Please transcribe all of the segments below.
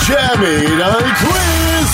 Jamie dans le quiz!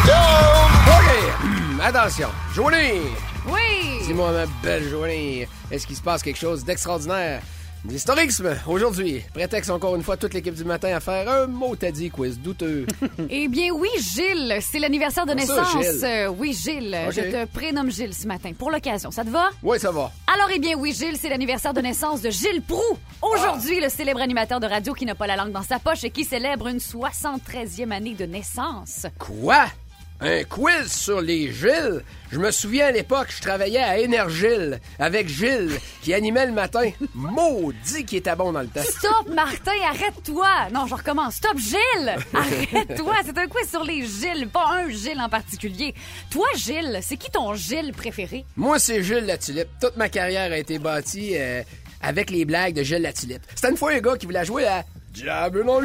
Come on down! OK, attention. Joanie! Oui! Dis-moi, ma belle Joanie, est-ce qu'il se passe quelque chose d'extraordinaire? D'historisme, aujourd'hui. Prétexte encore une fois toute l'équipe du matin à faire un mot t'as dit quiz douteux. Eh bien oui, Gilles, c'est l'anniversaire de Comment ça, naissance. Gilles? Oui, Gilles, Ok. je te prénomme Gilles ce matin, pour l'occasion. Ça te va? Oui, ça va. Alors, eh bien oui, Gilles, c'est l'anniversaire de naissance de Gilles Proulx. Aujourd'hui, le célèbre animateur de radio qui n'a pas la langue dans sa poche et qui célèbre une 73e année de naissance. Quoi? Un quiz sur les Gilles? Je me souviens à l'époque, je travaillais à Énergile avec Gilles qui animait le matin. Maudit qui était bon dans le temps. Stop, Martin, arrête-toi! Non, je recommence. Stop, Gilles! Arrête-toi! C'est un quiz sur les Gilles, pas un Gilles en particulier. Toi, Gilles, c'est qui ton Gilles préféré? Moi, c'est Gilles la Tulipe. Toute ma carrière a été bâtie avec les blagues de Gilles la Tulipe. C'était une fois un gars qui voulait jouer à Diable dans le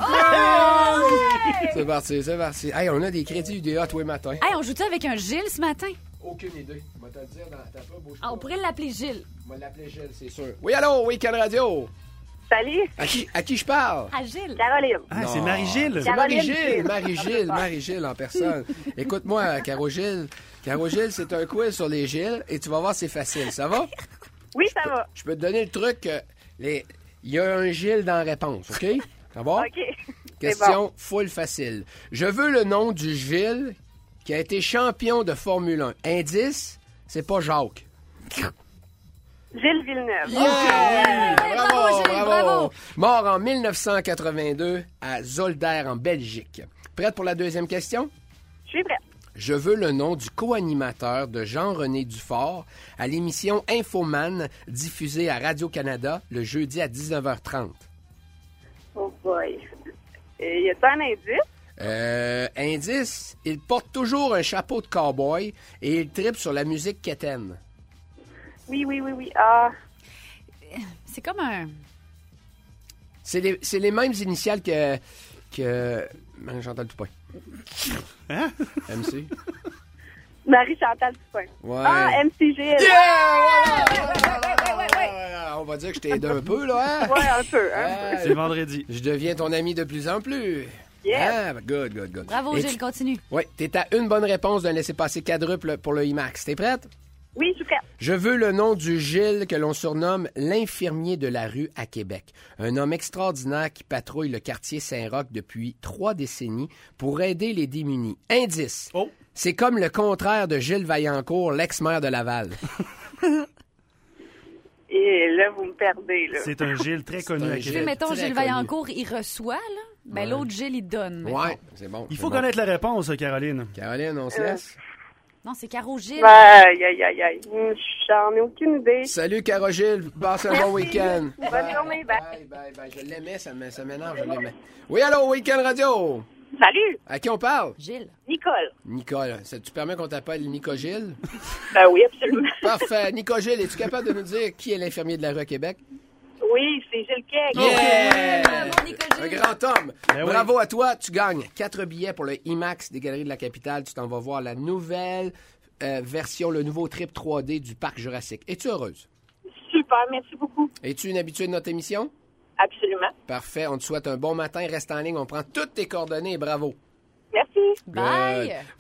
quiz! C'est parti, c'est parti. Hey, on a des crédits UDA tous les matins. Hey, on joue-tu avec un Gilles ce matin? Aucune idée. On va te le dire dans ta pub. Bouge Ah, on pas. pourrait l'appeler Gilles. On va l'appeler Gilles, c'est sûr. Oui, allô, Week-end Radio. Salut, À qui je parle? Ah, Gilles. Caroline. Ah, Non. c'est Marie-Gilles. C'est Caroline Marie-Gilles, Gilles. Marie-Gilles, Marie-Gilles en personne. Écoute-moi, Caro-Gilles. Caro-Gilles, c'est un quiz sur les Gilles et tu vas voir, c'est facile. Ça va? Oui, ça va. Je peux te donner le truc. Il y a un Gilles dans la réponse, OK? Ça va? OK. Question full facile. Je veux le nom du Gilles qui a été champion de Formule 1. Indice, c'est pas Jacques. Gilles Villeneuve. Yeah! Bravo, Gilles, bravo! Mort en 1982 à Zolder, en Belgique. Prête pour la deuxième question? Je suis prête. Je veux le nom du co-animateur de Jean-René Dufort à l'émission Infoman, diffusée à Radio-Canada le jeudi à 19h30. Oh boy. Y a-t-il un indice? Indice, il porte toujours un chapeau de cowboy et il tripe sur la musique quétaine. Oui. Ah, C'est comme un... C'est les mêmes initiales que Chantal Toupin. Hein? MC. Marie-Chantal Toupin. Ouais. Ah, MC Gilles. On va dire que je t'ai aidé un peu, là, hein? Ouais, un peu. C'est vendredi. Je deviens ton ami de plus en plus. Yeah. Ah, good. Bravo, Et Gilles, continue. Oui, t'es à une bonne réponse d'un laissez-passer quadruple pour le IMAX. T'es prête? Oui, je suis prête. Je veux le nom du Gilles que l'on surnomme l'infirmier de la rue à Québec. Un homme extraordinaire qui patrouille le quartier Saint-Roch depuis 3 décennies pour aider les démunis. Indice. Oh. C'est comme le contraire de Gilles Vaillancourt, l'ex-maire de Laval. Et là, vous me perdez, là. C'est un Gilles très connu un à Tu sais, Gilles. Québec. mettons, très Gilles connu. Vaillancourt, il reçoit, là. Ben, l'autre Gilles, il donne. mettons. Ouais, c'est bon. Il c'est faut bon. connaître la réponse, Caroline. Caroline, on se laisse. Non, c'est Caro Gilles. Aïe. J'en ai aucune idée. Salut, Caro Gilles. Passe un bon week-end. Bonne journée, bye. Bye. Je l'aimais, ça m'énerve, je l'aimais. Oui, allô, Week-end Radio. Salut, À qui on parle? Gilles. Nicole. Nicole. Ça te permet qu'on t'appelle Nico Gilles? Ben oui, absolument. Parfait. Nico Gilles, es-tu capable de nous dire qui est l'infirmier de la rue à Québec? Oui, c'est Gilles Keg. Yeah! Bravo, Nico Un Gilles. grand homme. Ben oui. Bravo à toi. Tu gagnes 4 billets pour le IMAX des Galeries de la Capitale. Tu t'en vas voir la nouvelle version, le nouveau trip 3D du Parc Jurassique. Es-tu heureuse? Super, merci beaucoup. Es-tu une habituée de notre émission? Absolument. Parfait. On te souhaite un bon matin. Reste en ligne. On prend toutes tes coordonnées. Bravo. Merci. Bye. Good.